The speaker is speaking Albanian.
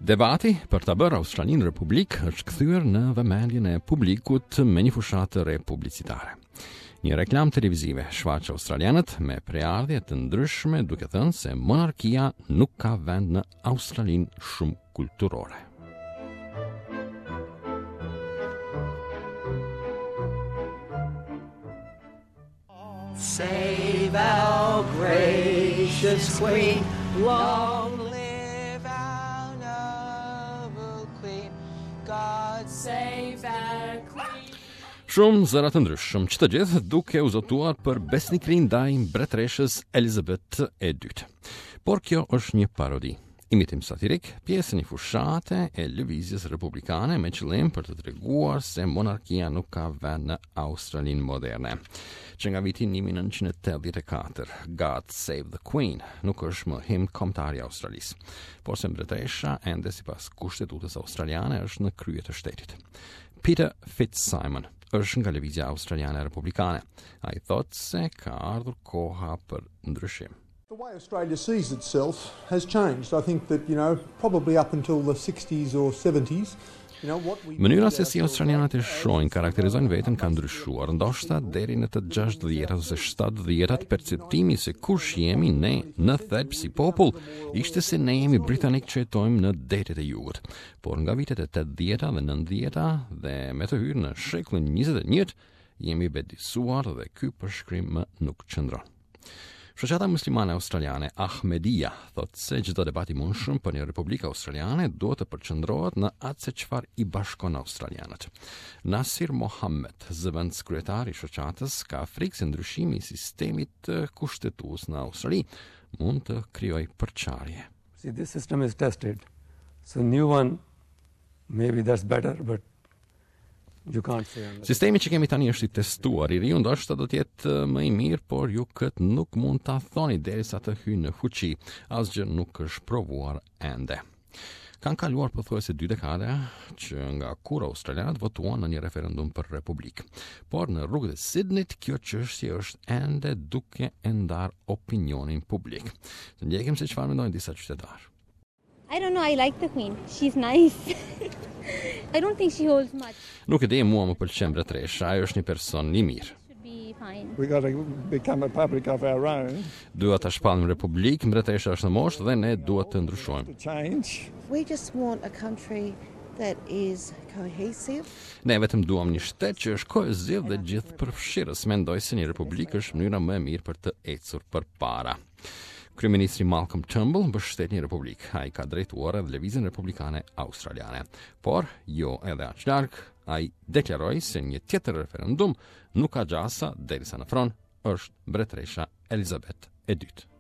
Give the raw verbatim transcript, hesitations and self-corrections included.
Debati për ta bërë Australinë Republik është kthyer në vëmendjen e publikut me një fushatë republicitare. Një reklam televizive shfaq australianët me preardhje të ndryshme duke thënë se monarkia nuk ka vend në Australinë shumë kulturore. Save our gracious Queen, long live our noble Queen, God save our Queen. Shumë zëra të ndryshëm, që të gjithë duke u zotuar për besnikërinë ndaj mbretreshës Elizabeth e dytë. Por kjo është një parodi, imitim satirik, pjesë një fushate e lëvizjes republikane me qëllim për të treguar se monarkia nuk ka vend në Australinë moderne. Që nga viti një mijë e nëntëqind e tetëdhjetë e katër, God Save the Queen nuk është më himn kombëtar i Australisë, por se mbretresha ende sipas kushtetutës australiane është në krye të shtetit. Peter Fitzsimon është nga lëvizja australiane republikane. Ai thotë se ka ardhur koha për ndryshim. The way Australia sees itself has changed. I think that, you know, probably up until the sixties or seventies, you know, what we Mënyra se si australianët e shohin, karakterizojnë veten ka ndryshuar, ndoshta deri në të gjashtëdhjetat ose shtatëdhjetat perceptimi se kush jemi ne në thelb si popull ishte se ne jemi britanik që jetojmë në detet e jugut. Por nga vitet e tetëdhjeta dhe nëntëdhjeta dhe me të hyrë në shekullin njëzet e njëjtë jemi bedisuar dhe ky përshkrim më nuk qëndron. Shoqata muslimane australiane Ahmedia thotë se çdo debat i mundshëm për një republikë australiane duhet të përqendrohet në atë se çfarë i bashkon australianët. Nasir Mohammed, zëvendës kryetari i shoqatës, ka frikë se ndryshimi i sistemit kushtetues në Australi mund të krijojë përçarje. See, this system is tested. So new one, maybe that's better, but you can't say. Sistemi që kemi tani është i testuar, i ri ndoshta do të jetë më i mirë, por ju këtë nuk mund ta thoni derisa të hyjë në fuqi. Asgjë nuk është provuar ende. Kanë kaluar pothuajse dy dekada që nga kur australianët votuan në një referendum për republikë. Por në rrugët e Sydneyt kjo çështje është ende duke e ndar opinionin publik. Të ndjekim se çfarë mendojnë disa qytetarë. I don't know, I like the Queen. She's nice. I don't think she holds much. Nuk e di, mua më pëlqen mbretresha, ajo është një person i mirë. Should be fine. We got to become a republic of our own. Duhet ta shpallim republik, mbretresha është në moshë dhe ne duhet të ndryshojmë. To change. We just want a country that is cohesive. Ne vetëm duam një shtet që është koheziv dhe gjithë përfshirës. Mendoj se një republik është mënyra më e mirë për të ecur përpara. Kryeministri Malcolm Turnbull mbështet një republik. Ai ka drejtuar edhe lëvizjen republikane australiane. Por jo edhe aq larg, ai deklaroi se një tjetër referendum nuk ka gjasa derisa në fron është mbretresha Elizabeth e dytë.